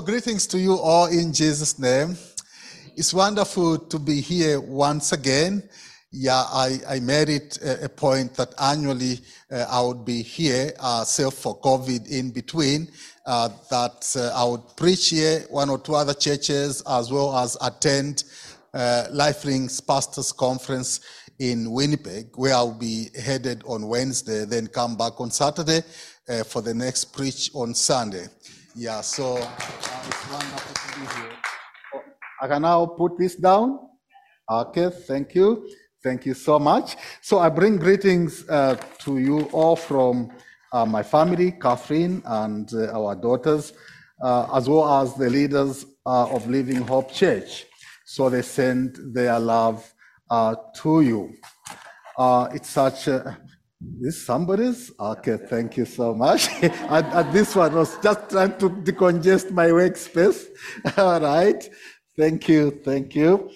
greetings to you all in Jesus' name. It's wonderful to be here once again. Yeah, I made it a point that annually I would be here, save for COVID in between, that I would preach here, one or two other churches, as well as attend Lifelinks Pastors Conference in Winnipeg, where I'll be headed on Wednesday, then come back on Saturday for the next preach on Sunday. Yeah, so it's wonderful to be here. I can now put this down. Okay, thank you. Thank you so much. So I bring greetings to you all from my family, Catherine, and our daughters, as well as the leaders of Living Hope Church. So they send their love to you. It's such a... This somebody's? Okay, thank you so much. and this one was just trying to decongest my workspace. All right. Thank you. Thank you.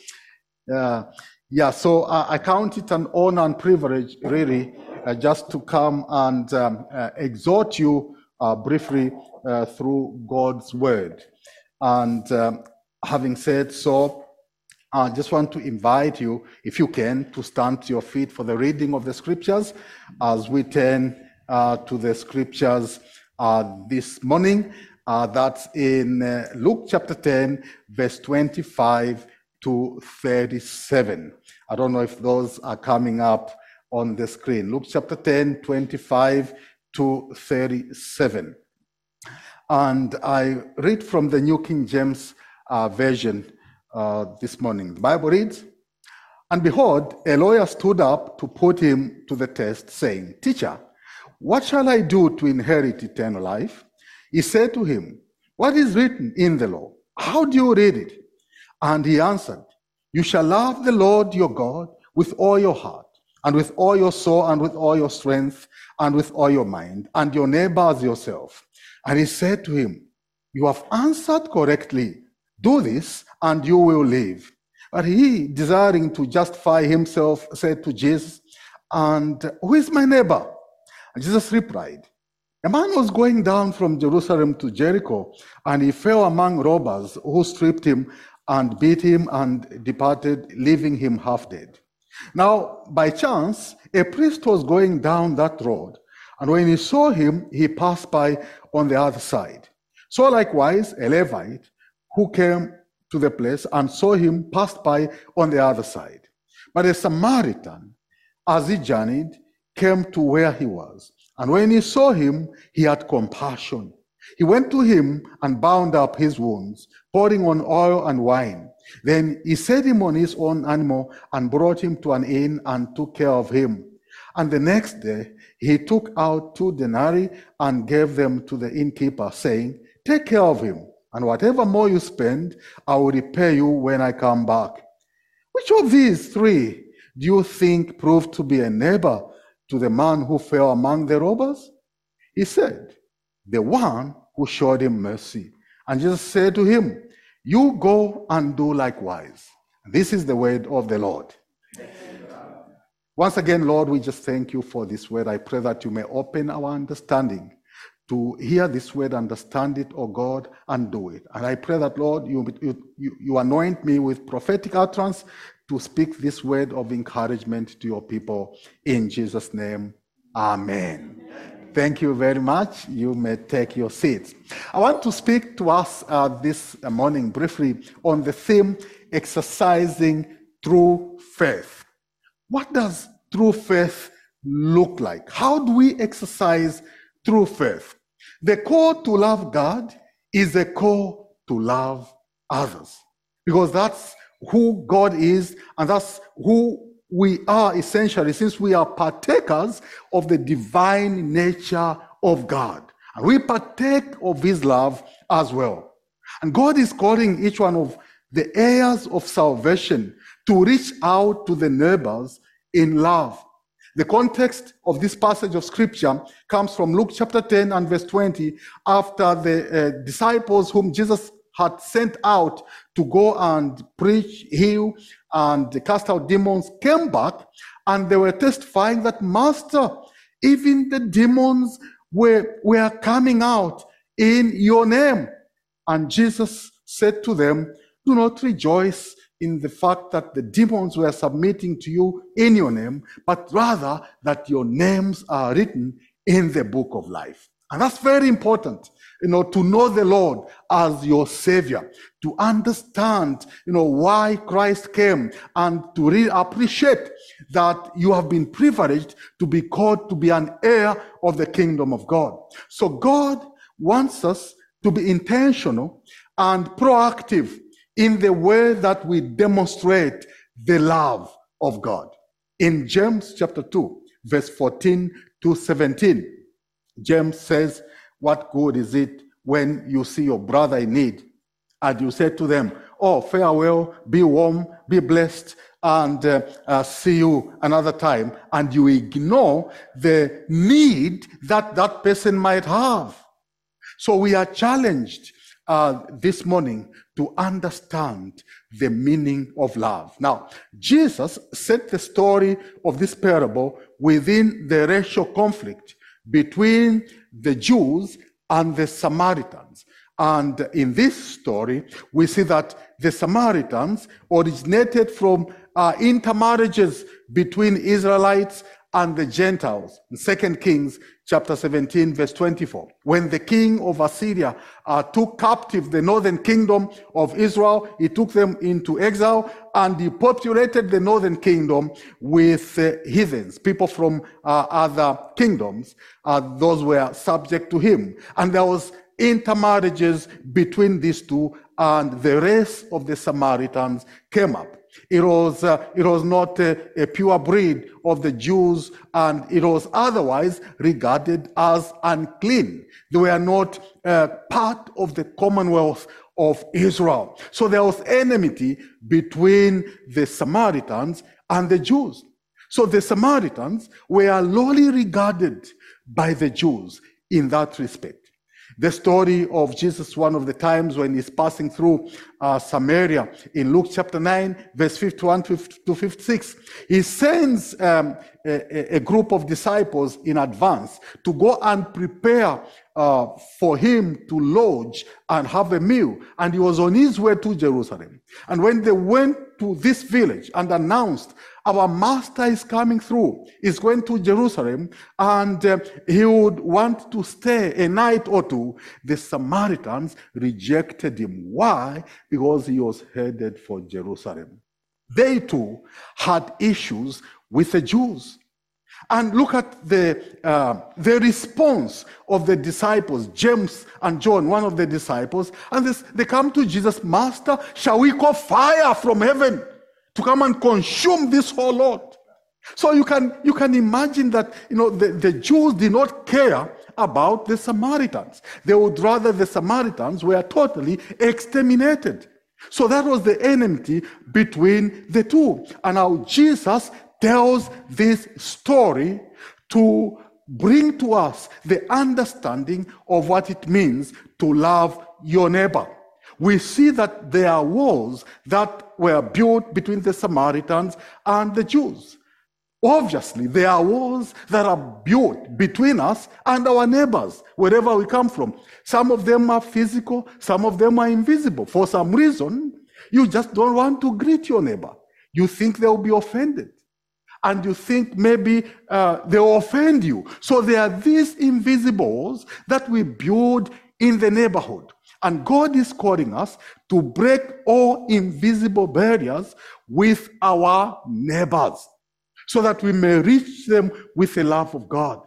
Yeah, so I count it an honor and privilege, really, just to come and exhort you briefly through God's word. And having said so, I just want to invite you, if you can, to stand to your feet for the reading of the scriptures as we turn to the scriptures this morning. That's in Luke chapter 10, verse 25 to 37. I don't know if those are coming up on the screen. Luke chapter 10, 25 to 37. And I read from the New King James Version this morning. The Bible reads, "And behold, a lawyer stood up to put him to the test, saying, 'Teacher, what shall I do to inherit eternal life?' He said to him, 'What is written in the law? How do you read it?' And he answered, 'You shall love the Lord your God with all your heart, and with all your soul, and with all your strength, and with all your mind, and your neighbor as yourself.' And he said to him, 'You have answered correctly. Do this, and you will live.' But he, desiring to justify himself, said to Jesus, 'And who is my neighbor?' And Jesus replied, 'A man was going down from Jerusalem to Jericho, and he fell among robbers who stripped him and beat him and departed, leaving him half dead. Now, by chance, a priest was going down that road, and when he saw him, he passed by on the other side. So likewise, a Levite who came to the place and saw him passed by on the other side. But a Samaritan, as he journeyed, came to where he was. And when he saw him, he had compassion. He went to him and bound up his wounds, pouring on oil and wine. Then he set him on his own animal and brought him to an inn and took care of him. And the next day, he took out 2 denarii and gave them to the innkeeper, saying, 'Take care of him, and whatever more you spend, I will repay you when I come back.' Which of these 3 do you think proved to be a neighbor to the man who fell among the robbers?" He said, "The one who showed him mercy." And Jesus said to him, "You go and do likewise." This is the word of the Lord. Once again, Lord, we just thank you for this word. I pray that you may open our understanding to hear this word, understand it, oh God, and do it. And I pray that, Lord, you anoint me with prophetic utterance to speak this word of encouragement to your people. In Jesus' name, amen. Thank you very much. You may take your seats. I want to speak to us this morning briefly on the theme, exercising true faith. What does true faith look like? How do we exercise true faith? The call to love God is a call to love others, because that's who God is, and that's who we are essentially, since we are partakers of the divine nature of God. And we partake of his love as well. And God is calling each one of the heirs of salvation to reach out to the neighbors in love. The context of this passage of scripture comes from Luke chapter 10 and verse 20, after the disciples whom Jesus had sent out to go and preach, heal, and cast out demons came back, and they were testifying that, "Master, even the demons were coming out in your name." And Jesus said to them, do not rejoice in the fact that the demons were submitting to you in your name, but rather that your names are written in the book of life. And that's very important, to know the Lord as your Savior, to understand, why Christ came, and to really appreciate that you have been privileged to be called to be an heir of the kingdom of God. So God wants us to be intentional and proactive in the way that we demonstrate the love of God. In James chapter 2, verse 14 to 17, James says, what good is it when you see your brother in need and you say to them, oh, farewell, be warm, be blessed, and see you another time, and you ignore the need that that person might have. So we are challenged this morning to understand the meaning of love. Now, Jesus set the story of this parable within the racial conflict between the Jews and the Samaritans. And in this story, we see that the Samaritans originated from intermarriages between Israelites and the Gentiles. In 2 Kings chapter 17, verse 24, when the king of Assyria took captive the northern kingdom of Israel, he took them into exile, and he populated the northern kingdom with heathens, people from other kingdoms. Those were subject to him. And there was intermarriages between these two, and the race of the Samaritans came up. It was not a pure breed of the Jews, and it was otherwise regarded as unclean. They were not part of the commonwealth of Israel. So there was enmity between the Samaritans and the Jews. So the Samaritans were lowly regarded by the Jews in that respect. The story of Jesus, one of the times when he's passing through Samaria, in Luke chapter 9, verse 51 to 56, he sends a group of disciples in advance to go and prepare for him to lodge and have a meal. And he was on his way to Jerusalem. And when they went to this village and announced, our master is coming through, he's going to Jerusalem, and he would want to stay a night or two, the Samaritans rejected him. Why? Because he was headed for Jerusalem. They too had issues with the Jews. And look at the response of the disciples, James and John, one of the disciples, and they come to Jesus, Master, shall we call fire from heaven to come and consume this whole lot? So you can imagine that the Jews did not care about the Samaritans. They would rather the Samaritans were totally exterminated. So that was the enmity between the two. And now Jesus tells this story to bring to us the understanding of what it means to love your neighbor. We see that there are walls that were built between the Samaritans and the Jews. Obviously, there are walls that are built between us and our neighbors, wherever we come from. Some of them are physical, some of them are invisible. For some reason, you just don't want to greet your neighbor. You think they'll be offended. And you think maybe they'll offend you. So there are these invisibles that we build in the neighborhood. And God is calling us to break all invisible barriers with our neighbors, so that we may reach them with the love of God.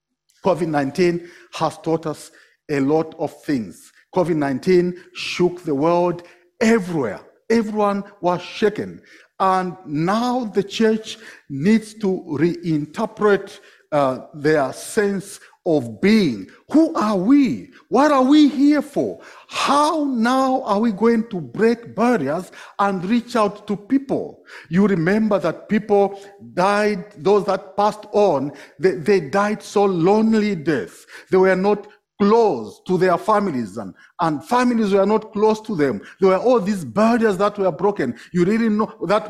COVID-19 has taught us a lot of things. COVID-19 shook the world everywhere. Everyone was shaken. And now the church needs to reinterpret their sense of being. Who are we? What are we here for? How now are we going to break barriers and reach out to people? You remember that people died, those that passed on, they died so lonely deaths. They were not close to their families, and families were not close to them. There were all these barriers that were broken. You didn't know that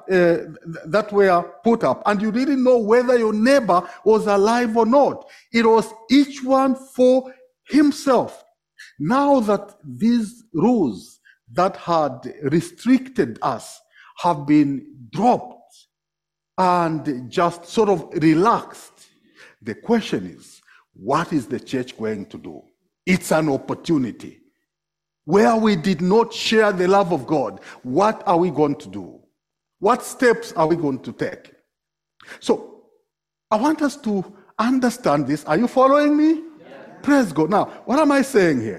were put up, and you didn't know whether your neighbor was alive or not. It was each one for himself. Now that these rules that had restricted us have been dropped and just sort of relaxed, the question is, what is the church going to do? It's an opportunity. Where we did not share the love of God, what are we going to do? What steps are we going to take? So I want us to understand this. Are you following me? Yeah. Praise God. Now, what am I saying here?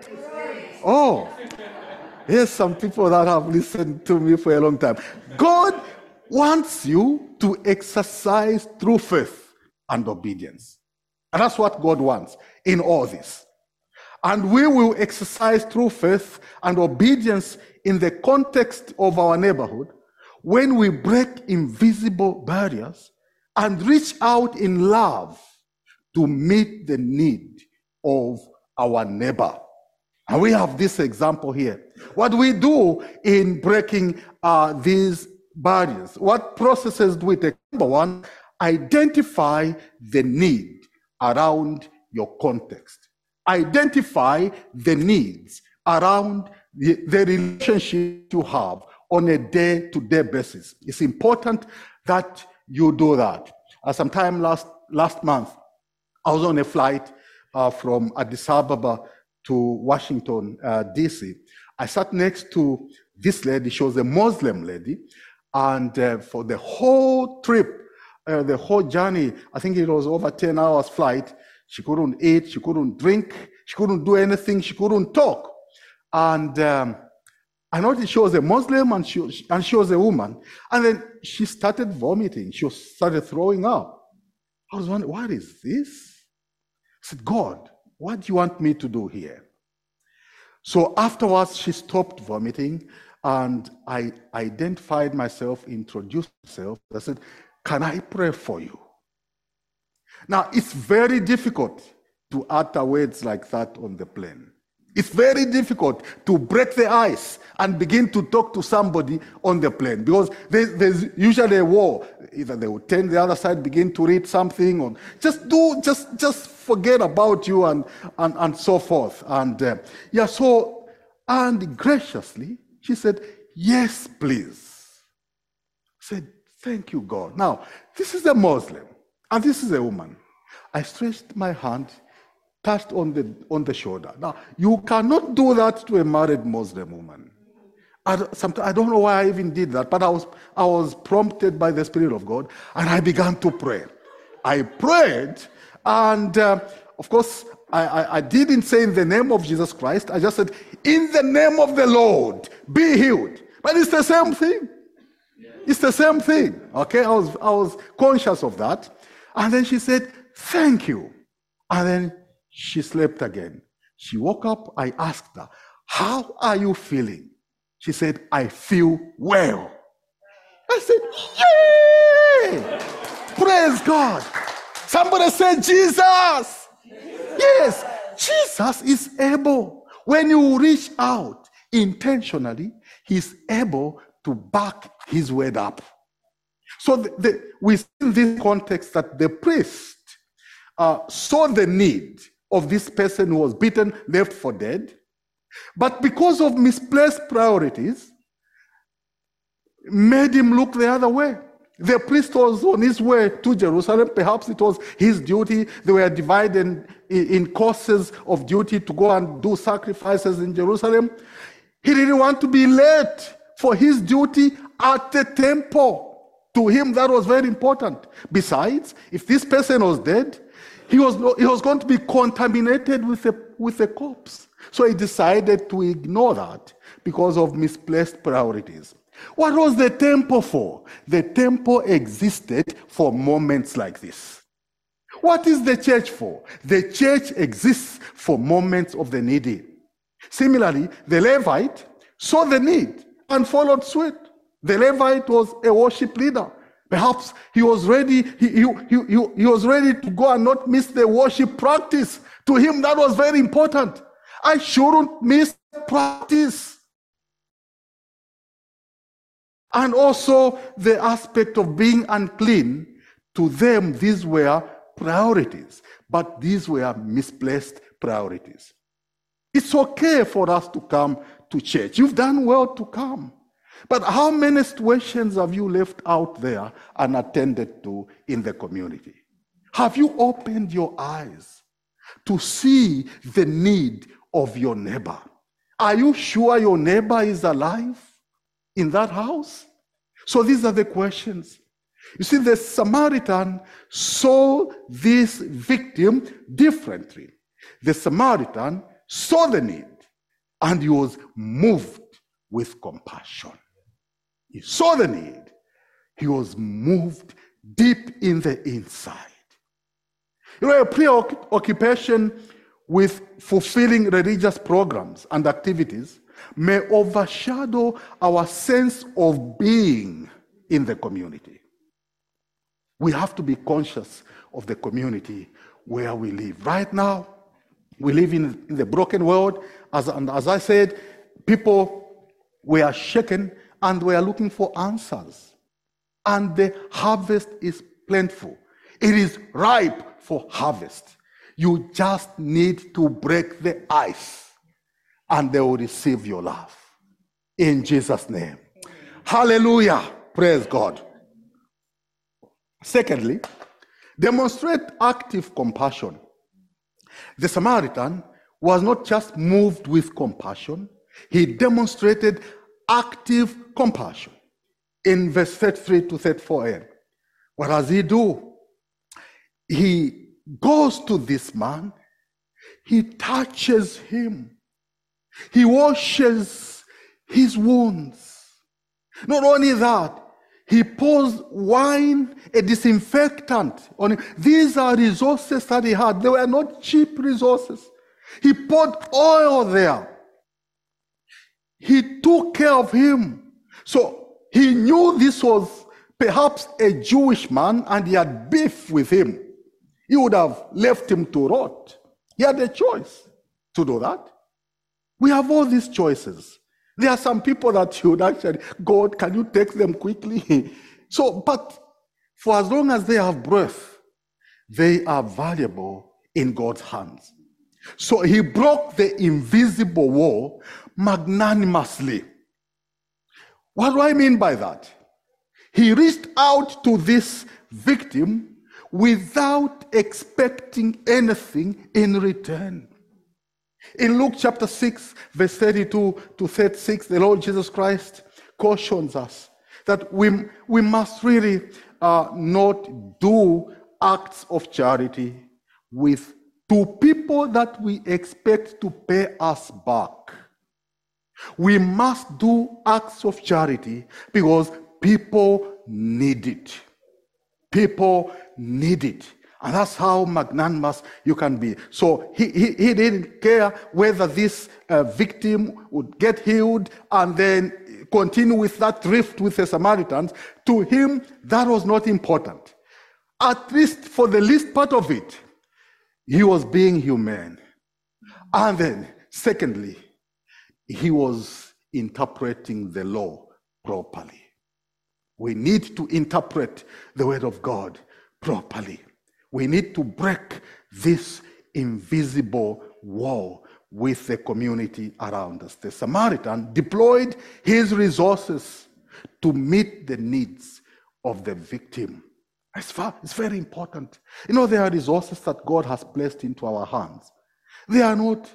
Oh, here's some people that have listened to me for a long time. God wants you to exercise true faith and obedience. And that's what God wants in all this. And we will exercise true faith and obedience in the context of our neighborhood when we break invisible barriers and reach out in love to meet the need of our neighbor. And we have this example here. What we do in breaking these barriers, what processes do we take? Number one, identify the need around your context. Identify the needs around the relationship you have on a day-to-day basis. It's important that you do that. Sometime last month, I was on a flight from Addis Ababa to Washington, D.C. I sat next to this lady. She was a Muslim lady. And for the whole trip, the whole journey, I think it was over 10 hours flight, she couldn't eat, she couldn't drink, she couldn't do anything, she couldn't talk. And I noticed she was a Muslim and she was a woman. And then she started vomiting. She started throwing up. I was wondering, what is this? I said, God, what do you want me to do here? So afterwards, she stopped vomiting and I identified myself, introduced myself. I said, can I pray for you? Now, it's very difficult to utter words like that on the plane. It's very difficult to break the ice and begin to talk to somebody on the plane because there's usually a war. Either they will turn the other side, begin to read something, or just forget about you and so forth. And and graciously, she said, yes, please. I said, thank you, God. Now, this is a Muslim, and this is a woman. I stretched my hand, touched on the shoulder. Now, you cannot do that to a married Muslim woman. I don't know why I even did that, but I was prompted by the Spirit of God, and I began to pray. I prayed, and of course, I didn't say in the name of Jesus Christ. I just said, in the name of the Lord, be healed. But it's the same thing. It's the same thing. Okay, I was conscious of that. And then she said, thank you. And then she slept again. She woke up. I asked her, how are you feeling? She said, I feel well. I said, yay! Praise God. Somebody said, Jesus. Yes, Jesus is able. When you reach out intentionally, he's able to back his word up. So we see in this context that the priest saw the need of this person who was beaten, left for dead, but because of misplaced priorities, made him look the other way. The priest was on his way to Jerusalem. Perhaps it was his duty. They were divided in courses of duty to go and do sacrifices in Jerusalem. He didn't want to be late for his duty at the temple. To him, that was very important. Besides, if this person was dead, he was going to be contaminated with a corpse. So he decided to ignore that because of misplaced priorities. What was the temple for? The temple existed for moments like this. What is the church for? The church exists for moments of the needy. Similarly, the Levite saw the need and followed suit. The Levite was a worship leader. Perhaps he was ready. He was ready to go and not miss the worship practice. To him, that was very important. I shouldn't miss practice. And also the aspect of being unclean, to them, these were priorities, but these were misplaced priorities. It's okay for us to come to church. You've done well to come. But how many situations have you left out there unattended to in the community? Have you opened your eyes to see the need of your neighbor? Are you sure your neighbor is alive in that house? So these are the questions. You see, the Samaritan saw this victim differently. The Samaritan saw the need and he was moved with compassion. He saw the need. He was moved deep in the inside. You know, a preoccupation with fulfilling religious programs and activities may overshadow our sense of being in the community. We have to be conscious of the community where we live. Right now, we live in the broken world. As I said, people were shaken and were looking for answers. And the harvest is plentiful. It is ripe for harvest. You just need to break the ice and they will receive your love. In Jesus' name. Hallelujah. Praise God. Secondly, demonstrate active compassion. The Samaritan was not just moved with compassion, he demonstrated active compassion. In verse 33 to 34a, what does he do? He goes to this man, he touches him, he washes his wounds. Not only that, he pours wine, a disinfectant on him. These are resources that he had. They were not cheap resources. He poured oil there. He took care of him. So he knew this was perhaps a Jewish man and he had beef with him. He would have left him to rot. He had a choice to do that. We have all these choices. There are some people that you would actually, God, can you take them quickly? But for as long as they have breath, they are valuable in God's hands. So he broke the invisible wall magnanimously. What do I mean by that? He reached out to this victim without expecting anything in return. In Luke chapter 6, verse 32 to 36, the Lord Jesus Christ cautions us that we must really not do acts of charity to people that we expect to pay us back. We must do acts of charity because people need it. People need it. And that's how magnanimous you can be. So he didn't care whether this victim would get healed and then continue with that rift with the Samaritans. To him, that was not important. At least for the least part of it, he was being humane. And then, secondly, he was interpreting the law properly. We need to interpret the word of God properly. We need to break this invisible wall with the community around us. The Samaritan deployed his resources to meet the needs of the victim. It's very important. You know, there are resources that God has placed into our hands. They are not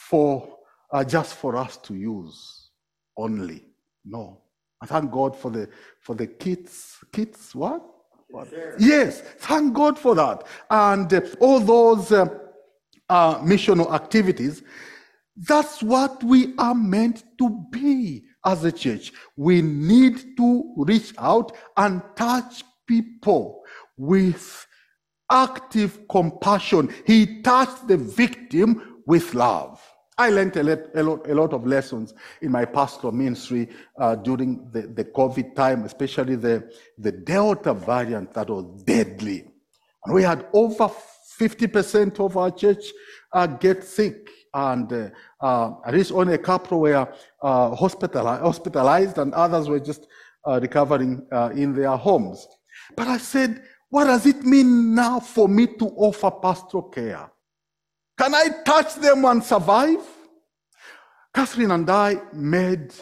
just for us to use only. No. I thank God for the kids. Kids, what? Yes, thank God for that. And all those missional activities, that's what we are meant to be as a church. We need to reach out and touch people with active compassion. He touched the victim with love. I learned a lot of lessons in my pastoral ministry during the COVID time, especially the Delta variant that was deadly. And we had over 50% of our church get sick, and at least only a couple were hospitalized, and others were just recovering in their homes. But I said, what does it mean now for me to offer pastoral care? Can I touch them and survive? Catherine and I made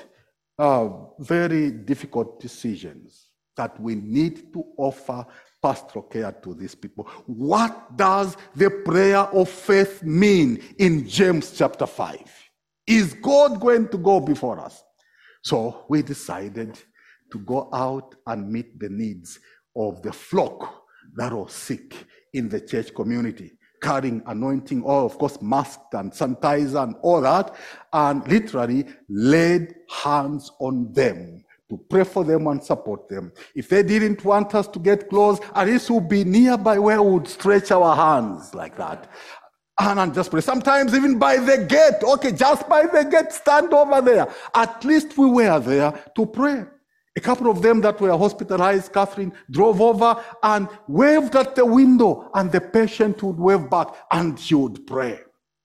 very difficult decisions that we need to offer pastoral care to these people. What does the prayer of faith mean in James chapter 5? Is God going to go before us? So we decided to go out and meet the needs of the flock that was sick in the church community, carrying anointing oil, of course, mask and sanitizer and all that, and literally laid hands on them to pray for them and support them. If they didn't want us to get close, at least we'll be nearby where we would stretch our hands like that. And just pray. Sometimes even by the gate, okay, just by the gate, stand over there. At least we were there to pray. A couple of them that were hospitalized, Catherine drove over and waved at the window, and the patient would wave back and she would pray.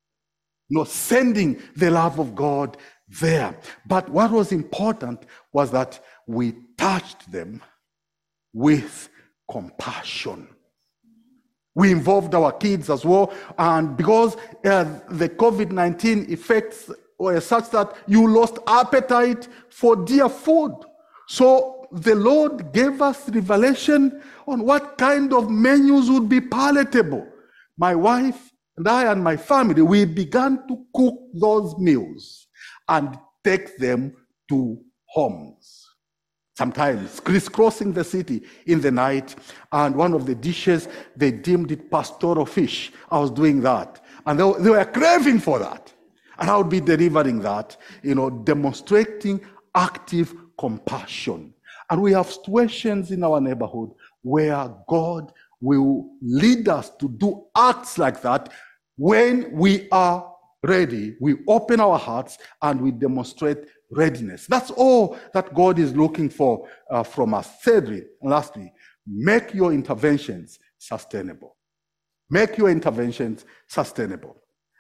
Sending the love of God there. But what was important was that we touched them with compassion. We involved our kids as well, and because the COVID-19 effects were such that you lost appetite for dear food. So the Lord gave us revelation on what kind of menus would be palatable. My wife and I and my family, we began to cook those meals and take them to homes. Sometimes crisscrossing the city in the night, and one of the dishes, they deemed it pastoral fish. I was doing that, and they were craving for that, and I would be delivering that, demonstrating active compassion. And we have situations in our neighborhood where God will lead us to do acts like that. When we are ready, we open our hearts and we demonstrate readiness. That's all that God is looking for from us. Thirdly, and lastly, make your interventions sustainable. Make your interventions sustainable.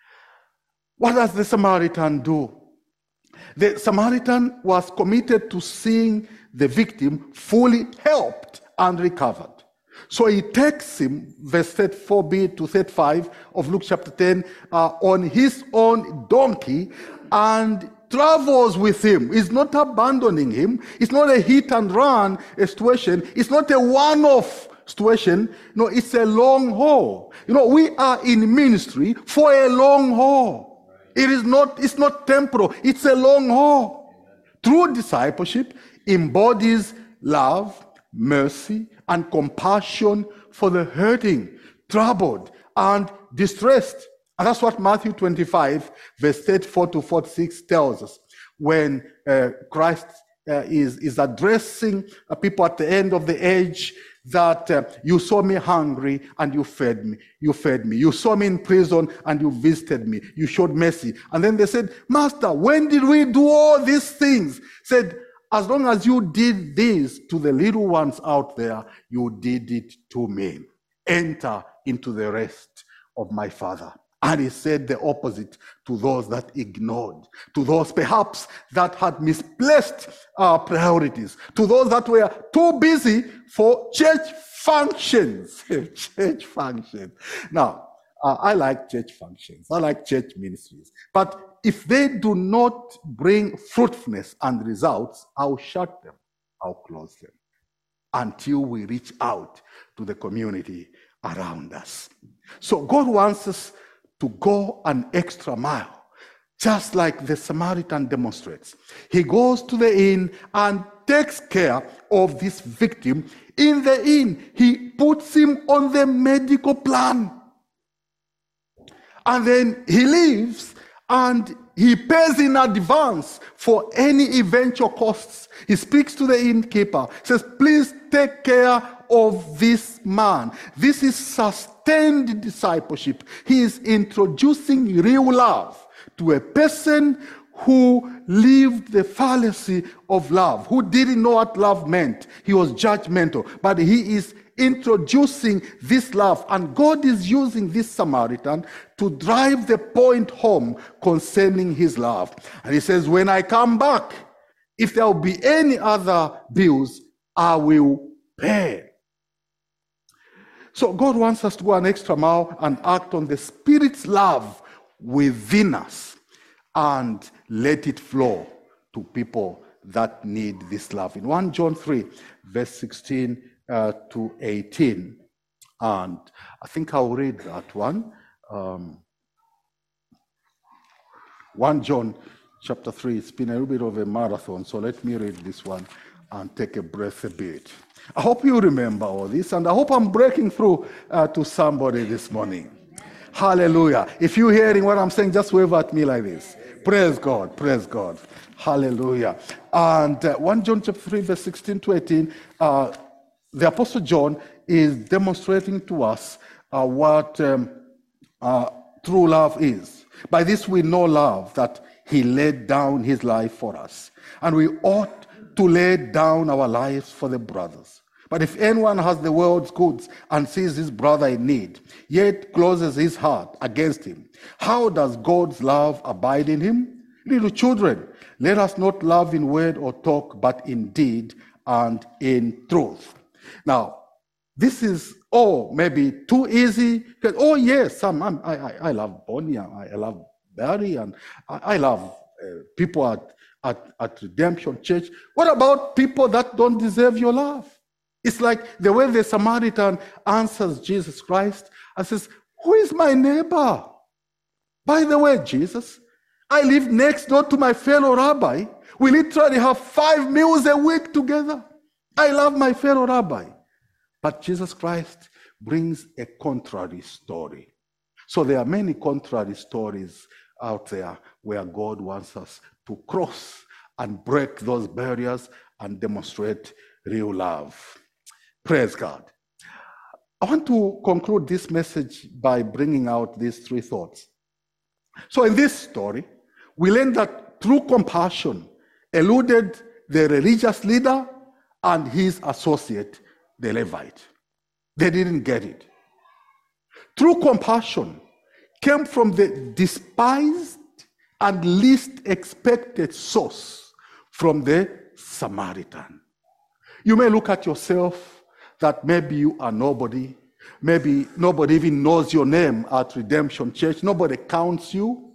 What does the Samaritan do? The Samaritan was committed to seeing the victim fully helped and recovered. So he takes him, verse 34b to 35 of Luke chapter 10, on his own donkey and travels with him. He's not abandoning him. It's not a hit and run situation. It's not a one-off situation. No, it's a long haul. We are in ministry for a long haul. It's not temporal. It's a long haul. True discipleship embodies love, mercy, and compassion for the hurting, troubled, and distressed. And that's what Matthew 25, verse 34 to 46 tells us when Christ is addressing people at the end of the age that you saw me hungry and you fed me. You saw me in prison and you visited me. You showed mercy. And then they said, Master, when did we do all these things? Said, as long as you did this to the little ones out there, you did it to me. Enter into the rest of my Father. And he said the opposite to those that ignored, to those perhaps that had misplaced priorities, to those that were too busy for church functions. Church functions. Now, I like church functions. I like church ministries. But if they do not bring fruitfulness and results, I'll shut them. I'll close them until we reach out to the community around us. So God wants us to go an extra mile, just like the Samaritan demonstrates. He goes to the inn and takes care of this victim. In the inn, he puts him on the medical plan. And then he leaves and he pays in advance for any eventual costs. He speaks to the innkeeper, says, please take care of this man. This is sustained discipleship. He is introducing real love to a person who lived the fallacy of love, who didn't know what love meant. He was judgmental, but he is introducing this love, and God is using this Samaritan to drive the point home concerning his love. And he says, when I come back, if there will be any other bills, I will pay. So God wants us to go an extra mile and act on the Spirit's love within us and let it flow to people that need this love. In 1 John 3, verse 16 to 18, and I think I'll read that one. 1 John chapter 3, it's been a little bit of a marathon, so let me read this one and take a breath a bit. I hope you remember all this, and I hope I'm breaking through to somebody this morning. Hallelujah. If you're hearing what I'm saying, just wave at me like this. Praise God, praise God. Hallelujah. And 1 John chapter 3, verse 16 to 18, the Apostle John is demonstrating to us what true love is. By this we know love, that he laid down his life for us. And we ought to lay down our lives for the brothers. But if anyone has the world's goods and sees his brother in need, yet closes his heart against him, how does God's love abide in him? Little children, let us not love in word or talk, but in deed and in truth. Now, this is maybe too easy. Oh yes, I love Bonnie, I love Barry, and I love people at Redemption Church. What about people that don't deserve your love? It's like the way the Samaritan answers Jesus Christ and says, who is my neighbor? By the way, Jesus, I live next door to my fellow rabbi. We literally have 5 meals a week together. I love my fellow rabbi. But Jesus Christ brings a contrary story. So there are many contrary stories out there where God wants us to cross and break those barriers and demonstrate real love. Praise God. I want to conclude this message by bringing out these 3 thoughts. So in this story, we learn that true compassion eluded the religious leader and his associate, the Levite. They didn't get it. True compassion came from the despised and least expected source, from the Samaritan. You may look at yourself that maybe you are nobody. Maybe nobody even knows your name at Redemption Church. Nobody counts you.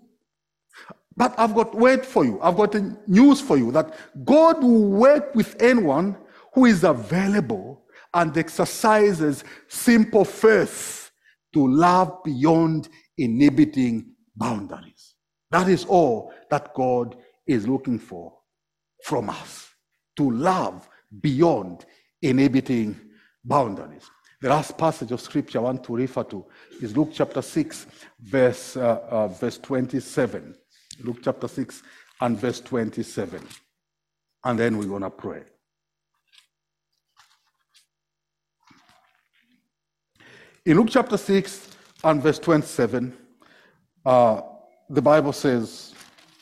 But I've got word for you. I've got news for you, that God will work with anyone who is available and exercises simple faith to love beyond inhibiting boundaries. That is all that God is looking for from us, to love beyond inhibiting boundaries. The last passage of scripture I want to refer to is Luke chapter 6, verse 27. Luke chapter 6 and verse 27. And then we're going to pray. In Luke chapter 6 and verse 27, the Bible says,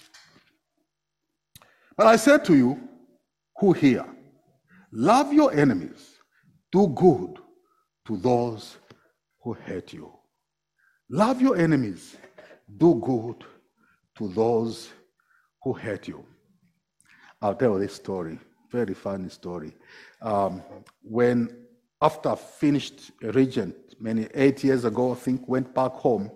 but I said to you who hear, love your enemies, do good to those who hate you. Love your enemies, do good to those who hate you. I'll tell this story, very funny story. When after I finished Regent, 8 years ago, I think, went back home,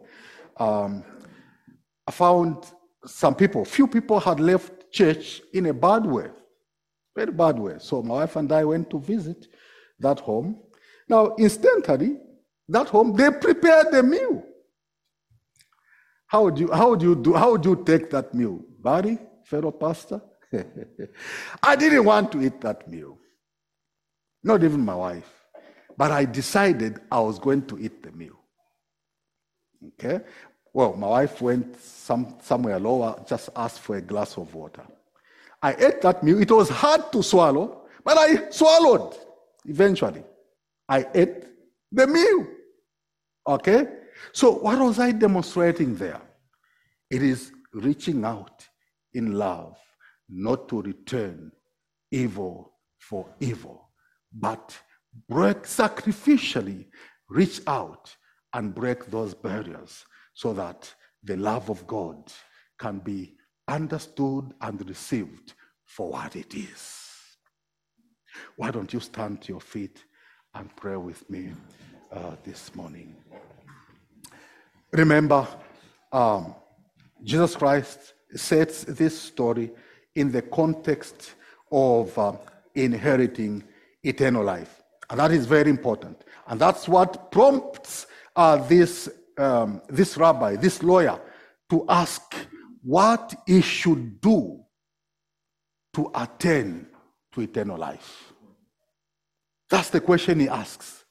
I found few people had left church in a bad way, very bad way. So my wife and I went to visit that home. Now, instantly, that home, they prepared a meal. How would you take that meal? Barry, fellow pastor? I didn't want to eat that meal. Not even my wife. But I decided I was going to eat the meal. Okay? Well, my wife went somewhere lower, just asked for a glass of water. I ate that meal. It was hard to swallow, but I swallowed eventually. I ate the meal. Okay? So what was I demonstrating there? It is reaching out in love, not to return evil for evil, but sacrificially reach out and break those barriers so that the love of God can be understood and received for what it is. Why don't you stand to your feet and pray with me this morning? Remember, Jesus Christ sets this story in the context of inheriting eternal life. And that is very important. And that's what prompts this rabbi, this lawyer, to ask what he should do to attain to eternal life. That's the question he asks.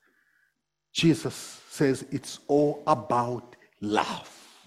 Jesus says it's all about love.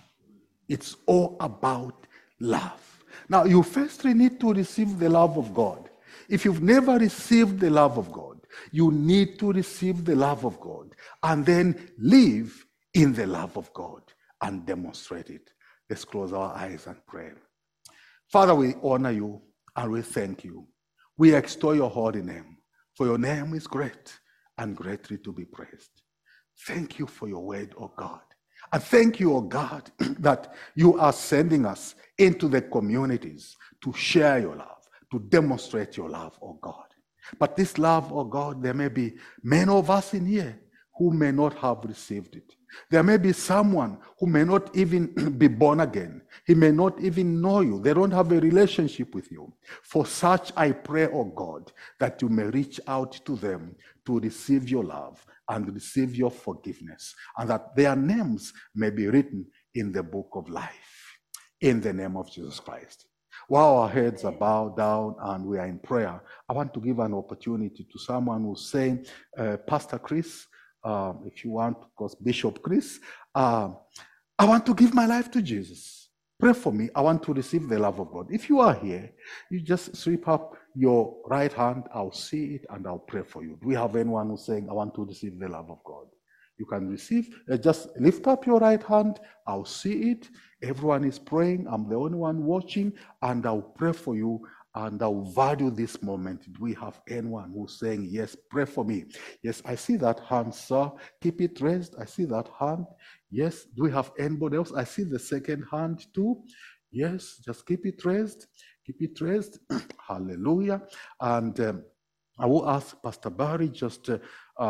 It's all about love. Now, you firstly need to receive the love of God. If you've never received the love of God, you need to receive the love of God and then live in the love of God and demonstrate it. Let's close our eyes and pray. Father, we honor you and we thank you. We extol your holy name, for your name is great and greatly to be praised. Thank you for your word, O God. And thank you, O God, that you are sending us into the communities to share your love, to demonstrate your love, O God. But this love, O God, there may be many of us in here who may not have received it. There may be someone who may not even be born again. He may not even know you. They don't have a relationship with you. For such, I pray, O God, that you may reach out to them to receive your love and receive your forgiveness, and that their names may be written in the book of life. In the name of Jesus Christ. While our heads are bowed down and we are in prayer, I want to give an opportunity to someone who's saying, Pastor Chris, if you want, because Bishop Chris, I want to give my life to Jesus. Pray for me. I want to receive the love of God. If you are here, you just sweep up your right hand. I'll see it and I'll pray for you. Do we have anyone who's saying, I want to receive the love of God? You can receive. Just lift up your right hand. I'll see it. Everyone is praying. I'm the only one watching, and I'll pray for you. And I'll value this moment. Do we have anyone who's saying, yes, pray for me? Yes, I see that hand, sir. Keep it raised. I see that hand. Yes. Do we have anybody else? I see the second hand too. Yes, just keep it raised. Keep it raised. Hallelujah. And I will ask Pastor Barry just to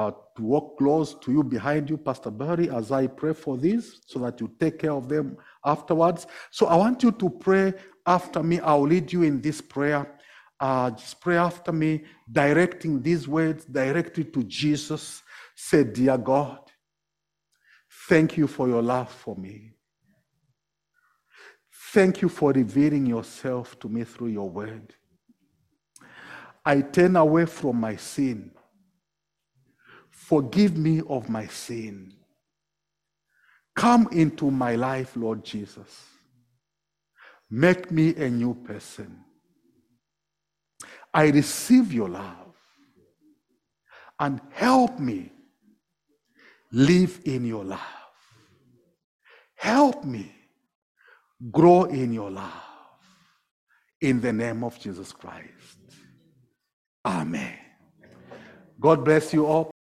walk close to you, behind you, Pastor Barry, as I pray for this, so that you take care of them afterwards. So I want you to pray after me. I'll lead you in this prayer. Just pray after me, directing these words directly to Jesus. Say, dear God, thank you for your love for me. Thank you for revealing yourself to me through your word. I turn away from my sin. Forgive me of my sin. Come into my life, Lord Jesus. Make me a new person. I receive your love. And help me live in your love. Help me grow in your love. In the name of Jesus Christ. Amen. God bless you all.